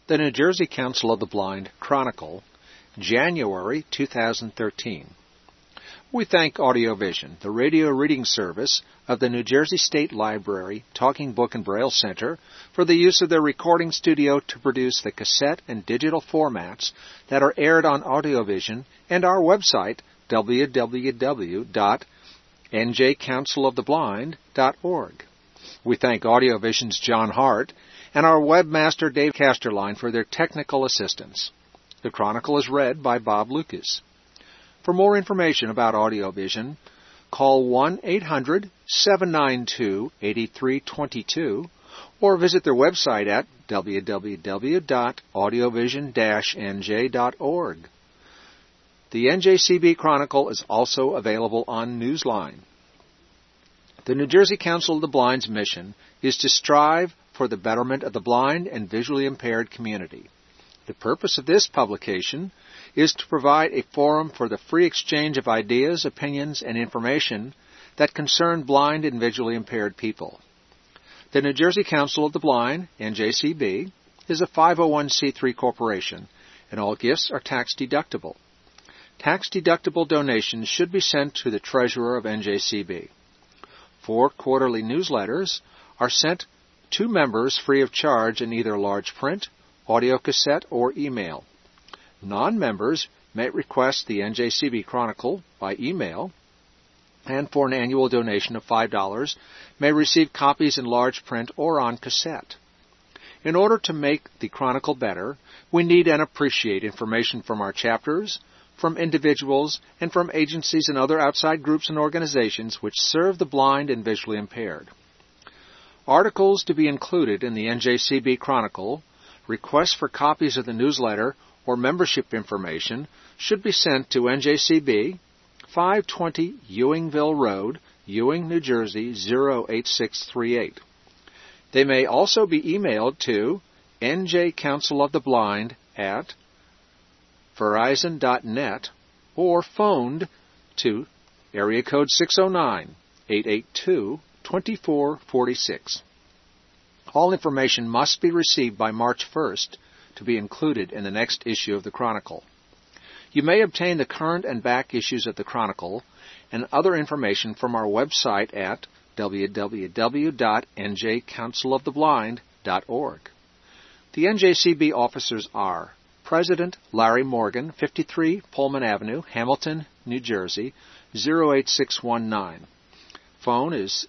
The New Jersey Council of the Blind Chronicle, January 2013. We thank AudioVision, the radio reading service of the New Jersey State Library Talking Book and Braille Center, for the use of their recording studio to produce the cassette and digital formats that are aired on AudioVision and our website, www.njcounciloftheblind.org. We thank AudioVision's John Hart and our webmaster Dave Casterline for their technical assistance. The Chronicle is read by Bob Lucas. For more information about AudioVision, call 1-800-792-8322 or visit their website at www.audiovision-nj.org. The NJCB Chronicle is also available on Newsline. The New Jersey Council of the Blind's mission is to strive for the betterment of the blind and visually impaired community. The purpose of this publication is to provide a forum for the free exchange of ideas, opinions, and information that concern blind and visually impaired people. The New Jersey Council of the Blind, NJCB, is a 501c3 corporation, and all gifts are tax-deductible. Tax-deductible donations should be sent to the treasurer of NJCB. 4 quarterly newsletters are sent to members free of charge in either large print, audio cassette, or email. Non-members may request the NJCB Chronicle by email, and for an annual donation of $5, may receive copies in large print or on cassette. In order to make the Chronicle better, we need and appreciate information from our chapters, from individuals, and from agencies and other outside groups and organizations which serve the blind and visually impaired. Articles to be included in the NJCB Chronicle, requests for copies of the newsletter, or membership information should be sent to NJCB, 520 Ewingville Road, Ewing, New Jersey, 08638. They may also be emailed to njcounciloftheblind at verizon.net or phoned to area code 609-882-2446. All information must be received by March 1st to be included in the next issue of the Chronicle. You may obtain the current and back issues of the Chronicle and other information from our website at www.njcounciloftheblind.org. The NJCB officers are President Larry Morgan, 53 Pullman Avenue, Hamilton, New Jersey, 08619. Phone is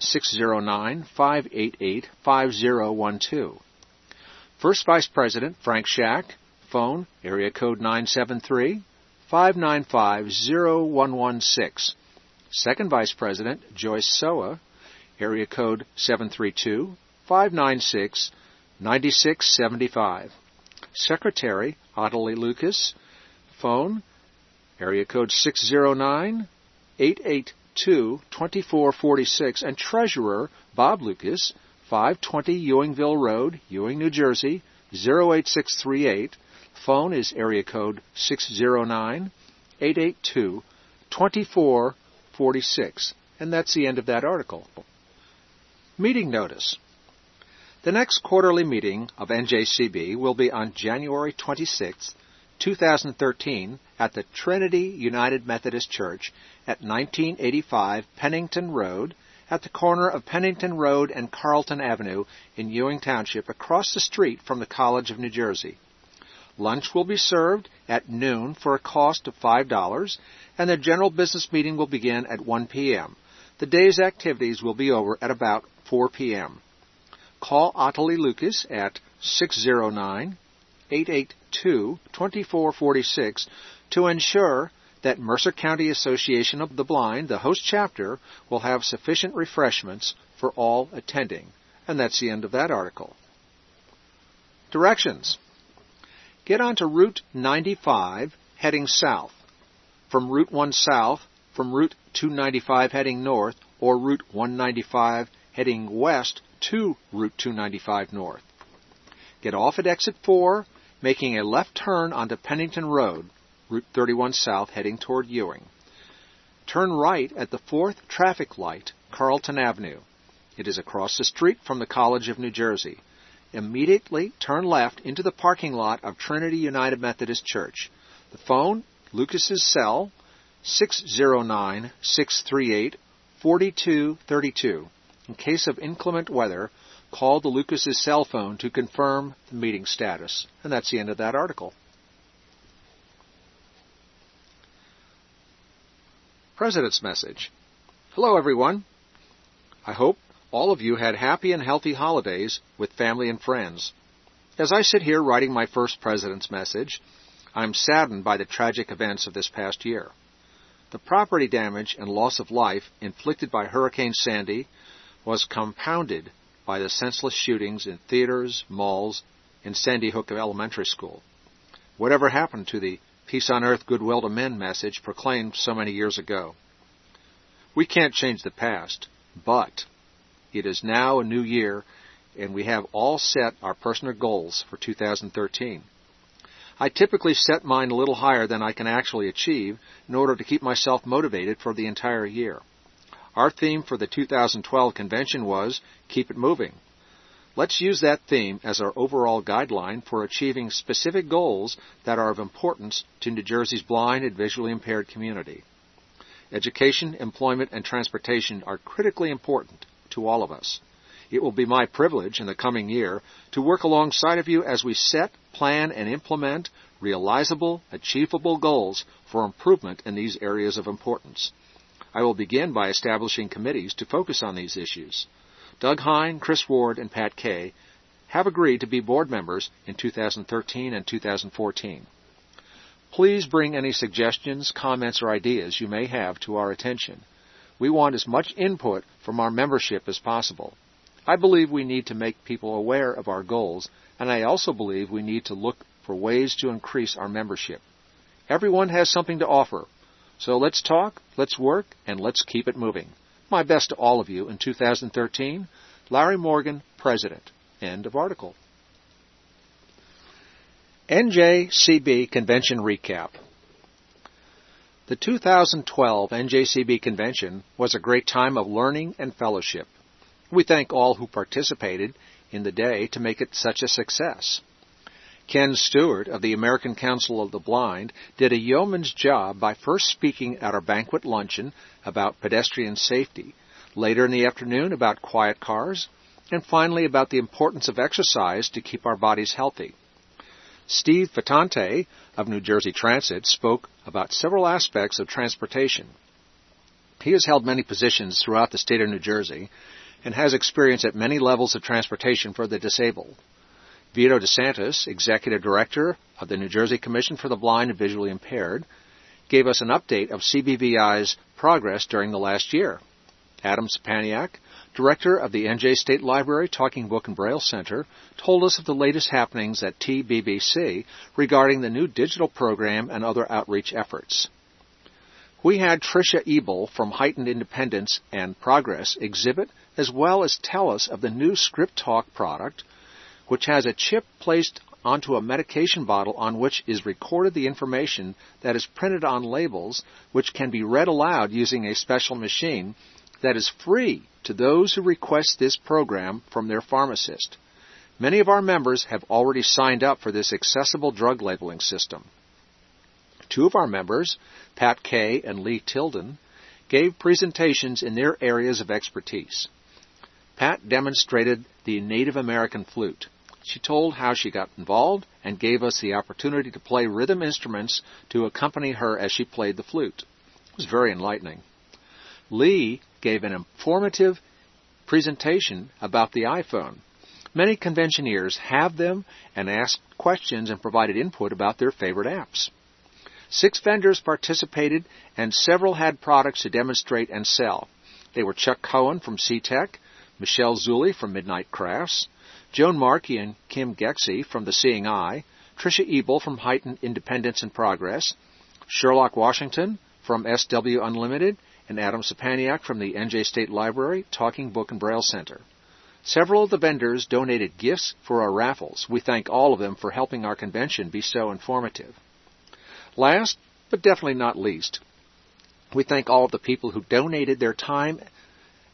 609-588-5012. First Vice President Frank Schack, phone area code 973-595-0116. Second Vice President Joyce Soa, area code 732-596-9675. Secretary Ottilie Lucas, phone area code 609-882-2446, and Treasurer Bob Lucas, 520 Ewingville Road, Ewing, New Jersey, 08638. Phone is area code 609-882-2446. And that's the end of that article. Meeting notice. The next quarterly meeting of NJCB will be on January 26, 2013, at the Trinity United Methodist Church at 1985 Pennington Road, at the corner of Pennington Road and Carlton Avenue in Ewing Township, across the street from the College of New Jersey. Lunch will be served at noon for a cost of $5, and the general business meeting will begin at 1 p.m. The day's activities will be over at about 4 p.m. Call Ottilie Lucas at 609-882-2446 to ensure that Mercer County Association of the Blind, the host chapter, will have sufficient refreshments for all attending. And that's the end of that article. Directions. Get onto Route 95 heading south, from Route 1 south, from Route 295 heading north, or Route 195 heading west to Route 295 north. Get off at Exit 4, making a left turn onto Pennington Road, Route 31 south heading toward Ewing. Turn right at the 4th traffic light, Carlton Avenue. It is across the street from the College of New Jersey. immediately turn left into the parking lot of Trinity United Methodist Church. The phone, Lucas's cell, 609-638-4232. In case of inclement weather, call the Lucas's cell phone to confirm the meeting status. And that's the end of that article. President's Message. Hello, everyone. I hope all of you had happy and healthy holidays with family and friends. As I sit here writing my first President's Message, I'm saddened by the tragic events of this past year. The property damage and loss of life inflicted by Hurricane Sandy was compounded by the senseless shootings in theaters, malls, and Sandy Hook Elementary School. Whatever happened to the Peace on Earth, Goodwill to Men message proclaimed so many years ago? We can't change the past, but it is now a new year, and we have all set our personal goals for 2013. I typically set mine a little higher than I can actually achieve in order to keep myself motivated for the entire year. Our theme for the 2012 convention was Keep It Moving. Let's use that theme as our overall guideline for achieving specific goals that are of importance to New Jersey's blind and visually impaired community. Education, employment, and transportation are critically important to all of us. It will be my privilege in the coming year to work alongside of you as we set, plan, and implement realizable, achievable goals for improvement in these areas of importance. I will begin by establishing committees to focus on these issues. Doug Hine, Chris Ward, and Pat Kay have agreed to be board members in 2013 and 2014. Please bring any suggestions, comments, or ideas you may have to our attention. We want as much input from our membership as possible. I believe we need to make people aware of our goals, and I also believe we need to look for ways to increase our membership. Everyone has something to offer. So let's talk, let's work, and let's keep it moving. My best to all of you in 2013. Larry Morgan, President. End of article. NJCB Convention Recap. The 2012 NJCB Convention was a great time of learning and fellowship. We thank all who participated in the day to make it such a success. Ken Stewart of the American Council of the Blind did a yeoman's job by first speaking at our banquet luncheon about pedestrian safety, later in the afternoon about quiet cars, and finally about the importance of exercise to keep our bodies healthy. Steve Fatante of New Jersey Transit spoke about several aspects of transportation. He has held many positions throughout the state of New Jersey and has experience at many levels of transportation for the disabled. Vito DeSantis, Executive Director of the New Jersey Commission for the Blind and Visually Impaired, gave us an update of CBVI's progress during the last year. Adam Sapaniak, Director of the NJ State Library Talking Book and Braille Center, told us of the latest happenings at TBBC regarding the new digital program and other outreach efforts. We had Tricia Ebel from Heightened Independence and Progress exhibit as well as tell us of the new Script Talk product, which has a chip placed onto a medication bottle on which is recorded the information that is printed on labels, which can be read aloud using a special machine that is free to those who request this program from their pharmacist. Many of our members have already signed up for this accessible drug labeling system. Two of our members, Pat Kay and Lee Tilden, gave presentations in their areas of expertise. Pat demonstrated the Native American flute. She told how she got involved and gave us the opportunity to play rhythm instruments to accompany her as she played the flute. It was very enlightening. Lee gave an informative presentation about the iPhone. Many conventioneers have them and asked questions and provided input about their favorite apps. 6 vendors participated and several had products to demonstrate and sell. They were Chuck Cohen from CTEC, Michelle Zulli from Midnight Crafts, Joan Markey and Kim Gexey from The Seeing Eye, Tricia Ebel from Heightened Independence and Progress, Sherlock Washington from SW Unlimited, and Adam Sapaniak from the NJ State Library Talking Book and Braille Center. Several of the vendors donated gifts for our raffles. We thank all of them for helping our convention be so informative. Last, but definitely not least, we thank all of the people who donated their time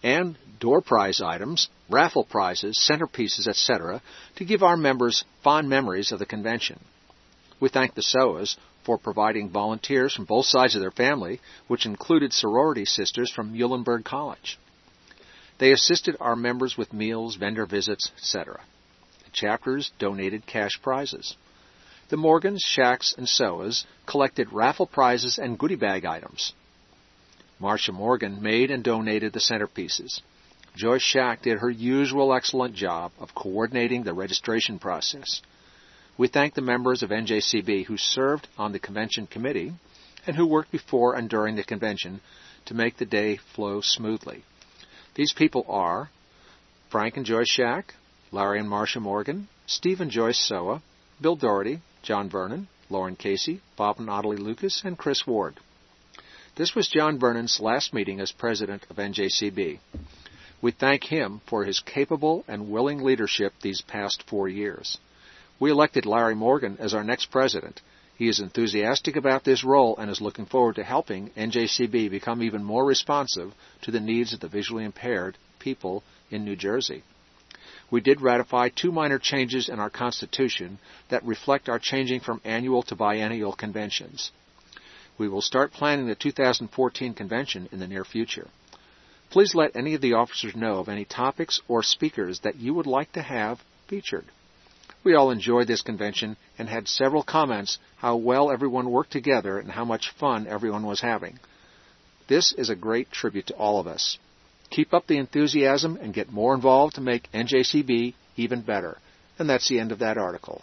and door prize items, raffle prizes, centerpieces, etc., to give our members fond memories of the convention. We thank the SOAs for providing volunteers from both sides of their family, which included sorority sisters from Muhlenberg College. They assisted our members with meals, vendor visits, etc. The chapters donated cash prizes. The Morgans, Shacks, and SOAs collected raffle prizes and goodie bag items. Marcia Morgan made and donated the centerpieces. Joyce Shack did her usual excellent job of coordinating the registration process. We thank the members of NJCB who served on the convention committee and who worked before and during the convention to make the day flow smoothly. These people are Frank and Joyce Shack, Larry and Marcia Morgan, Steve and Joyce Soa, Bill Doherty, John Vernon, Lauren Casey, Bob and Ottilie Lucas, and Chris Ward. This was John Vernon's last meeting as president of NJCB. We thank him for his capable and willing leadership these past 4 years. We elected Larry Morgan as our next president. He is enthusiastic about this role and is looking forward to helping NJCB become even more responsive to the needs of the visually impaired people in New Jersey. We did ratify 2 minor changes in our Constitution that reflect our changing from annual to biennial conventions. We will start planning the 2014 convention in the near future. Please let any of the officers know of any topics or speakers that you would like to have featured. We all enjoyed this convention and had several comments how well everyone worked together and how much fun everyone was having. This is a great tribute to all of us. Keep up the enthusiasm and get more involved to make NJCB even better. And that's the end of that article.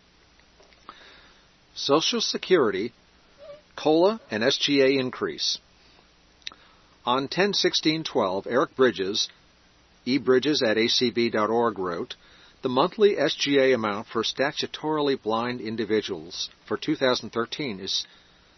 Social Security, COLA, and SGA increase. On 10/16/12, Eric Bridges, ebridges@acb.org, wrote, "The monthly SGA amount for statutorily blind individuals for 2013 is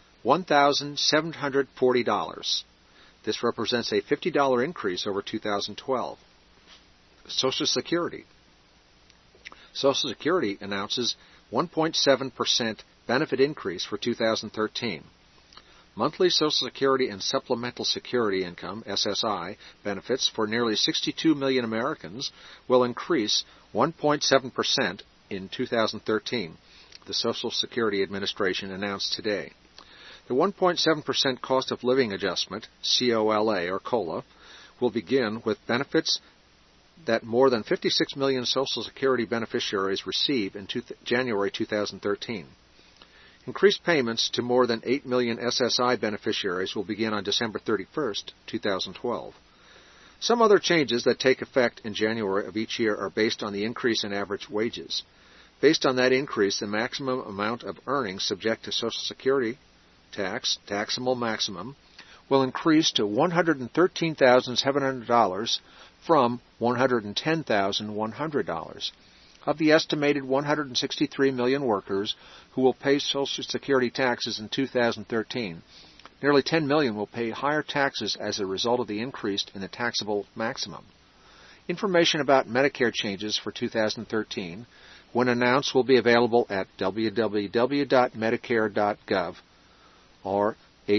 $1,740. This represents a $50 increase over 2012. Social Security. Social Security announces 1.7% benefit increase for 2013. Monthly Social Security and Supplemental Security Income, SSI, benefits for nearly 62 million Americans will increase 1.7% in 2013, the Social Security Administration announced today. The 1.7% cost of living adjustment, COLA or COLA, will begin with benefits that more than 56 million Social Security beneficiaries receive in January 2013. Increased payments to more than 8 million SSI beneficiaries will begin on December 31st, 2012. Some other changes that take effect in January of each year are based on the increase in average wages. Based on that increase, the maximum amount of earnings subject to Social Security tax, taxable maximum, will increase to $113,700 from $110,100. Of the estimated 163 million workers who will pay Social Security taxes in 2013, nearly 10 million will pay higher taxes as a result of the increase in the taxable maximum. Information about Medicare changes for 2013, when announced, will be available at www.medicare.gov or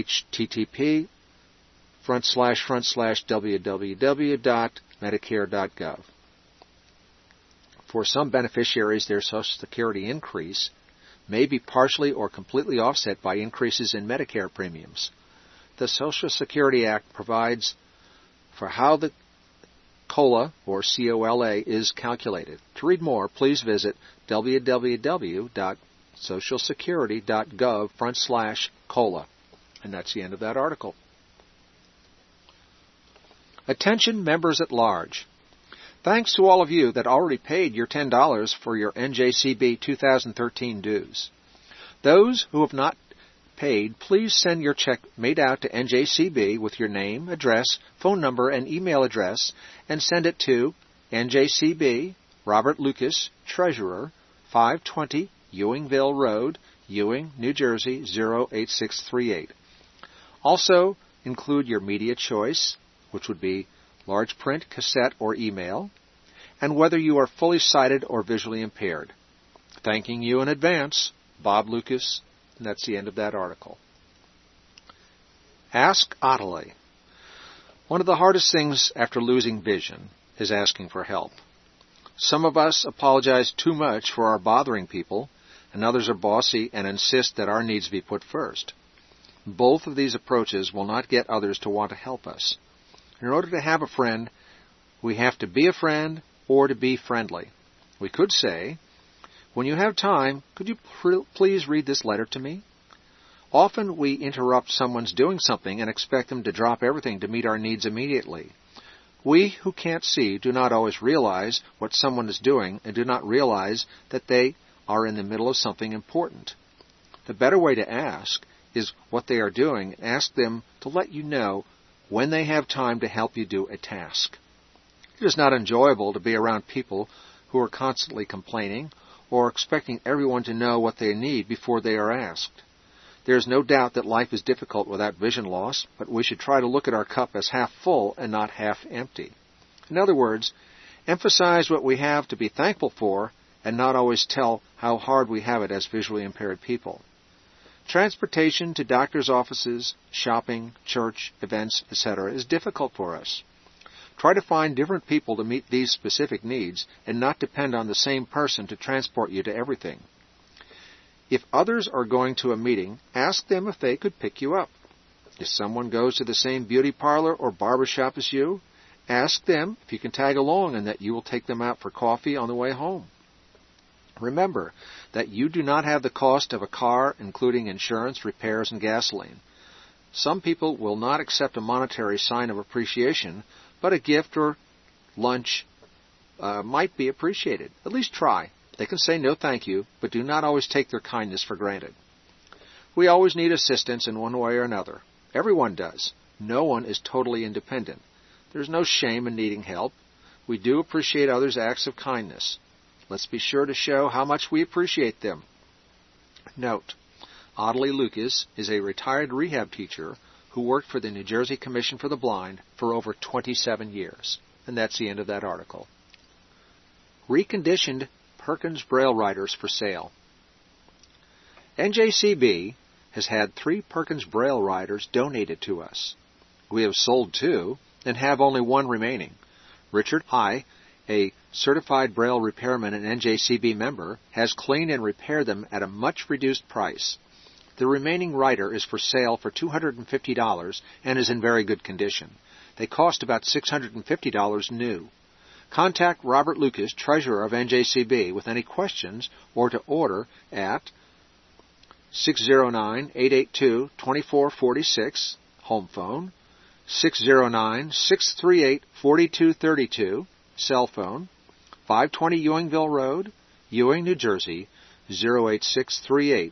http://www.medicare.gov. For some beneficiaries, their Social Security increase may be partially or completely offset by increases in Medicare premiums. The Social Security Act provides for how the COLA or COLA is calculated. To read more, please visit www.socialsecurity.gov/COLA. And that's the end of that article. Attention members at large. Thanks to all of you that already paid your $10 for your NJCB 2013 dues. Those who have not paid, please send your check made out to NJCB with your name, address, phone number, and email address, and send it to NJCB, Robert Lucas, Treasurer, 520 Ewingville Road, Ewing, New Jersey, 08638. Also, include your media choice, which would be large print, cassette, or email, and whether you are fully sighted or visually impaired. Thanking you in advance, Bob Lucas, and that's the end of that article. Ask Ottilie. One of the hardest things after losing vision is asking for help. Some of us apologize too much for our bothering people, and others are bossy and insist that our needs be put first. Both of these approaches will not get others to want to help us. In order to have a friend, we have to be a friend or to be friendly. We could say, "When you have time, could you please read this letter to me?" Often we interrupt someone's doing something and expect them to drop everything to meet our needs immediately. We who can't see do not always realize what someone is doing and do not realize that they are in the middle of something important. The better way to ask is what they are doing and ask them to let you know when they have time to help you do a task. It is not enjoyable to be around people who are constantly complaining or expecting everyone to know what they need before they are asked. There is no doubt that life is difficult without vision loss, but we should try to look at our cup as half full and not half empty. In other words, emphasize what we have to be thankful for and not always tell how hard we have it as visually impaired people. Transportation to doctors' offices, shopping, church, events, etc. is difficult for us. Try to find different people to meet these specific needs and not depend on the same person to transport you to everything. If others are going to a meeting, ask them if they could pick you up. If someone goes to the same beauty parlor or barber shop as you, ask them if you can tag along and that you will take them out for coffee on the way home. Remember that you do not have the cost of a car, including insurance, repairs, and gasoline. Some people will not accept a monetary sign of appreciation, but a gift or lunch might be appreciated. At least try. They can say no thank you, but do not always take their kindness for granted. We always need assistance in one way or another. Everyone does. No one is totally independent. There's no shame in needing help. We do appreciate others' acts of kindness. Let's be sure to show how much we appreciate them. Note, Audley Lucas is a retired rehab teacher who worked for the New Jersey Commission for the Blind for over 27 years. And that's the end of that article. Reconditioned Perkins Braille Writers for sale. NJCB has had 3 Perkins Braille Writers donated to us. We have sold 2 and have only 1 remaining. Richard I., a certified Braille repairman and NJCB member, has cleaned and repaired them at a much reduced price. The remaining writer is for sale for $250 and is in very good condition. They cost about $650 new. Contact Robert Lucas, Treasurer of NJCB, with any questions or to order at 609-882-2446, home phone, 609-638-4232, cell phone, 520 Ewingville Road, Ewing, New Jersey, 08638.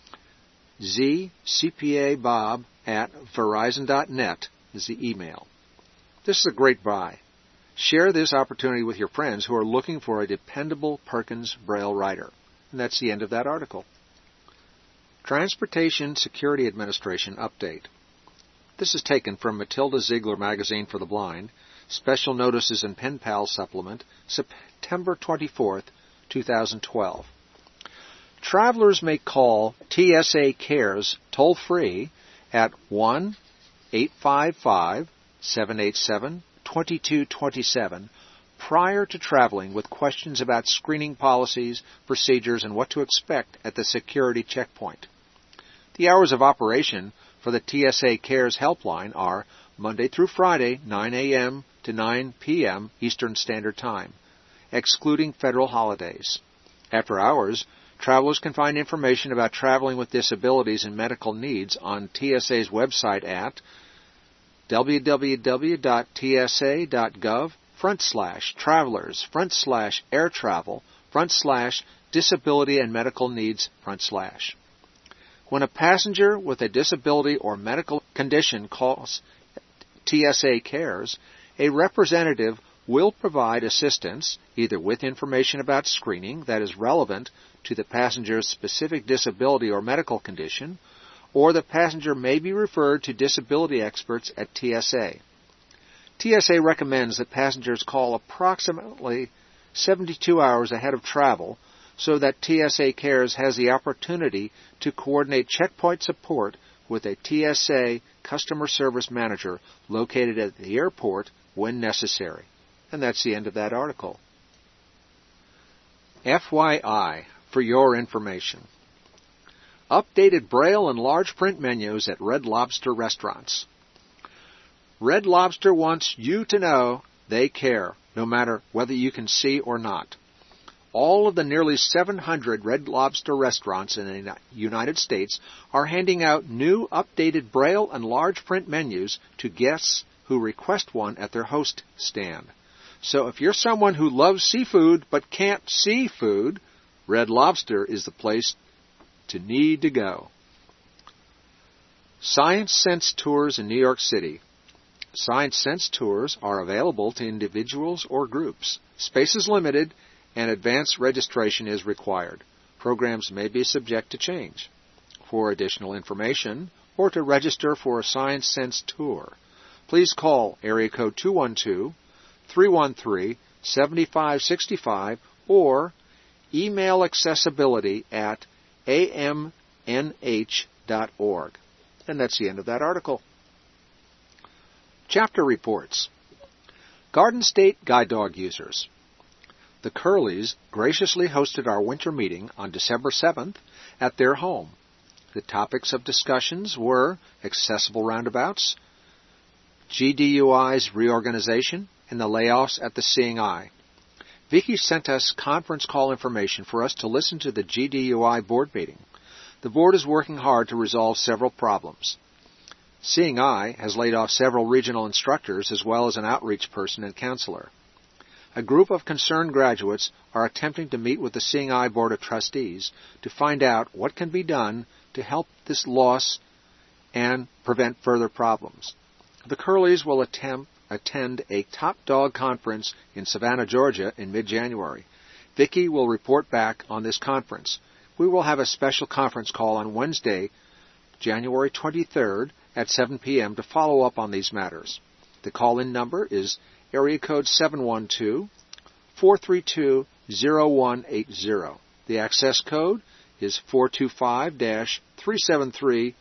zcpabob@verizon.net is the email. This is a great buy. Share this opportunity with your friends who are looking for a dependable Perkins Braille writer. And that's the end of that article. Transportation Security Administration update. This is taken from Matilda Ziegler Magazine for the Blind, Special Notices and Pen Pal Supplement, September 24th, 2012. Travelers may call TSA Cares toll-free at 1-855-787-2227 prior to traveling with questions about screening policies, procedures, and what to expect at the security checkpoint. The hours of operation for the TSA Cares helpline are Monday through Friday, 9 a.m. to 9 p.m. Eastern Standard Time, excluding federal holidays. After hours, travelers can find information about traveling with disabilities and medical needs on TSA's website at www.tsa.gov/travelers/air travel/disability and medical needs/. When a passenger with a disability or medical condition calls TSA Cares, a representative will provide assistance either with information about screening that is relevant to the passenger's specific disability or medical condition, or the passenger may be referred to disability experts at TSA. TSA recommends that passengers call approximately 72 hours ahead of travel so that TSA Cares has the opportunity to coordinate checkpoint support with a TSA customer service manager located at the airport when necessary. And that's the end of that article. FYI, for your information. Updated Braille and large print menus at Red Lobster restaurants. Red Lobster wants you to know they care, no matter whether you can see or not. All of the nearly 700 Red Lobster restaurants in the United States are handing out new updated Braille and large print menus to guests who request one at their host stand. So if you're someone who loves seafood but can't see food, Red Lobster is the place to need to go. Science Sense Tours in New York City. Science Sense Tours are available to individuals or groups. Space is limited and advance registration is required. Programs may be subject to change. For additional information or to register for a Science Sense Tour, please call area code 212-313-7565 or email accessibility at amnh.org. And that's the end of that article. Chapter reports. Garden State Guide Dog users. The Curleys graciously hosted our winter meeting on December 7th at their home. The topics of discussions were accessible roundabouts, GDUI's reorganization, and the layoffs at the Seeing Eye. Vicki sent us conference call information for us to listen to the GDUI board meeting. The board is working hard to resolve several problems. Seeing Eye has laid off several regional instructors as well as an outreach person and counselor. A group of concerned graduates are attempting to meet with the Seeing Eye Board of Trustees to find out what can be done to help this loss and prevent further problems. The Curleys will attend a Top Dog conference in Savannah, Georgia in mid-January. Vicki will report back on this conference. We will have a special conference call on Wednesday, January 23rd at 7 p.m. to follow up on these matters. The call-in number is area code 712-432-0180. The access code is 425-373#.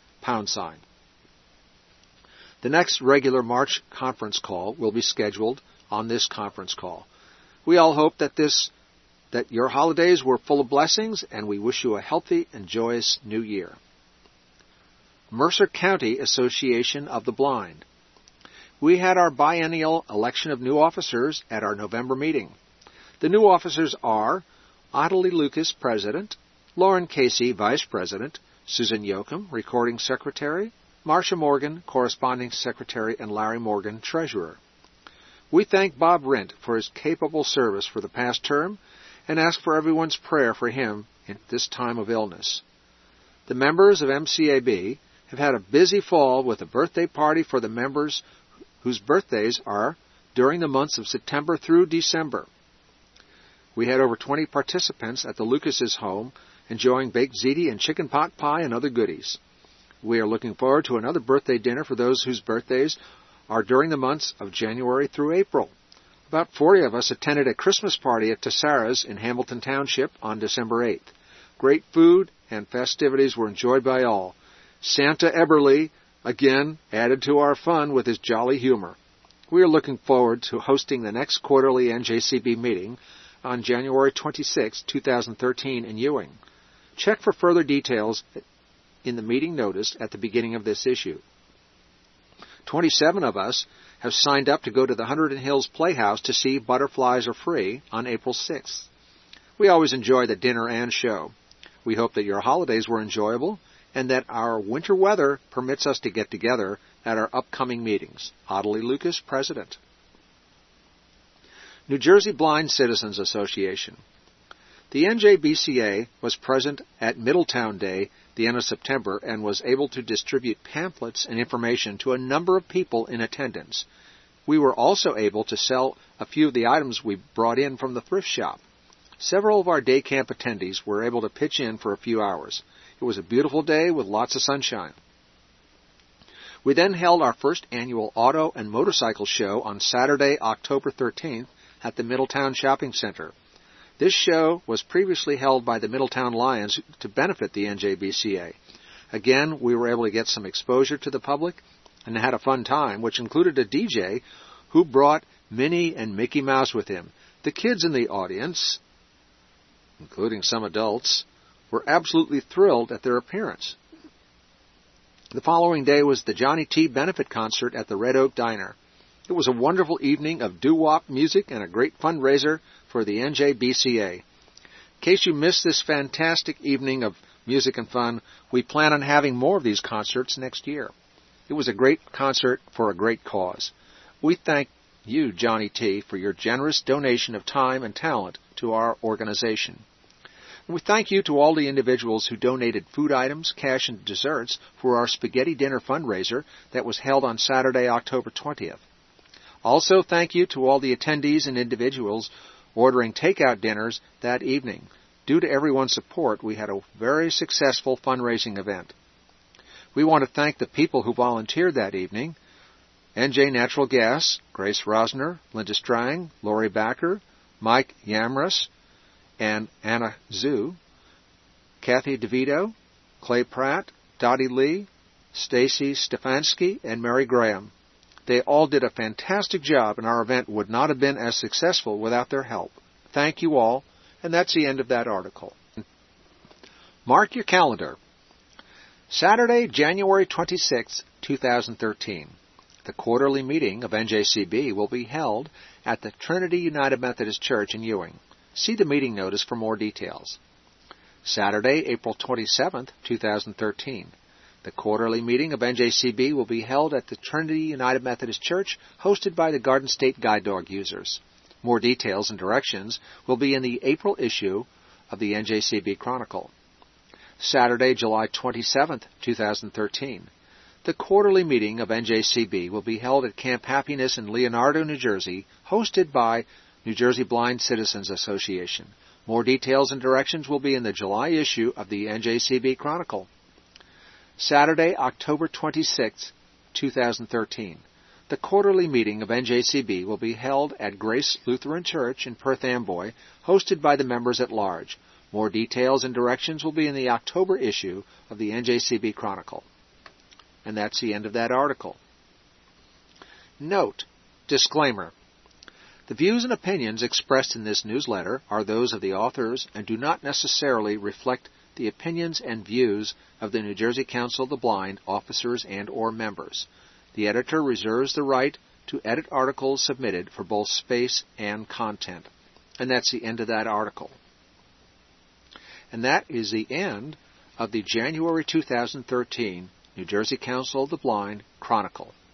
The next regular March conference call will be scheduled on this conference call. We all hope that your holidays were full of blessings, and we wish you a healthy and joyous new year. Mercer County Association of the Blind. We had our biennial election of new officers at our November meeting. The new officers are Ottilie Lucas, President, Lauren Casey, Vice President, Susan Yoakum, Recording Secretary, Marcia Morgan, Corresponding Secretary, and Larry Morgan, Treasurer. We thank Bob Rint for his capable service for the past term and ask for everyone's prayer for him in this time of illness. The members of MCAB have had a busy fall with a birthday party for the members whose birthdays are during the months of September through December. We had over 20 participants at the Lucas's home enjoying baked ziti and chicken pot pie and other goodies. We are looking forward to another birthday dinner for those whose birthdays are during the months of January through April. About 40 of us attended a Christmas party at Tessera's in Hamilton Township on December 8th. Great food and festivities were enjoyed by all. Santa Eberly, again, added to our fun with his jolly humor. We are looking forward to hosting the next quarterly NJCB meeting on January 26, 2013 in Ewing. Check for further details in the meeting notice at the beginning of this issue. 27 of us have signed up to go to the Hunterdon Hills Playhouse to see Butterflies Are Free on April 6th. We always enjoy the dinner and show. We hope that your holidays were enjoyable and that our winter weather permits us to get together at our upcoming meetings. Ottilie Lucas, President. New Jersey Blind Citizens Association. The NJBCA was present at Middletown Day, the end of September, and was able to distribute pamphlets and information to a number of people in attendance. We were also able to sell a few of the items we brought in from the thrift shop. Several of our day camp attendees were able to pitch in for a few hours. It was a beautiful day with lots of sunshine. We then held our first annual auto and motorcycle show on Saturday, October 13th at the Middletown Shopping Center. This show was previously held by the Middletown Lions to benefit the NJBCA. Again, we were able to get some exposure to the public and had a fun time, which included a DJ who brought Minnie and Mickey Mouse with him. The kids in the audience, including some adults, were absolutely thrilled at their appearance. The following day was the Johnny T. benefit concert at the Red Oak Diner. It was a wonderful evening of doo-wop music and a great fundraiser for the NJBCA. In case you missed this fantastic evening of music and fun, we plan on having more of these concerts next year. It was a great concert for a great cause. We thank you, Johnny T., for your generous donation of time and talent to our organization. And we thank you to all the individuals who donated food items, cash, and desserts for our spaghetti dinner fundraiser that was held on Saturday, October 20th. Also, thank you to all the attendees and individuals ordering takeout dinners that evening. Due to everyone's support, we had a very successful fundraising event. We want to thank the people who volunteered that evening: NJ Natural Gas, Grace Rosner, Linda Strang, Lori Backer, Mike Yamras, and Anna Zhu, Kathy DeVito, Clay Pratt, Dottie Lee, Stacy Stefanski, and Mary Graham. They all did a fantastic job, and our event would not have been as successful without their help. Thank you all, and that's the end of that article. Mark your calendar. Saturday, January 26, 2013. The quarterly meeting of NJCB will be held at the Trinity United Methodist Church in Ewing. See the meeting notice for more details. Saturday, April 27, 2013. The quarterly meeting of NJCB will be held at the Trinity United Methodist Church, hosted by the Garden State Guide Dog users. More details and directions will be in the April issue of the NJCB Chronicle. Saturday, July 27, 2013. The quarterly meeting of NJCB will be held at Camp Happiness in Leonardo, New Jersey, hosted by New Jersey Blind Citizens Association. More details and directions will be in the July issue of the NJCB Chronicle. Saturday, October 26, 2013. The quarterly meeting of NJCB will be held at Grace Lutheran Church in Perth Amboy, hosted by the members at large. More details and directions will be in the October issue of the NJCB Chronicle. And that's the end of that article. Note, disclaimer. The views and opinions expressed in this newsletter are those of the authors and do not necessarily reflect the opinions and views of the New Jersey Council of the Blind, officers and or members. The editor reserves the right to edit articles submitted for both space and content. And that's the end of that article. And that is the end of the January 2013 New Jersey Council of the Blind Chronicle.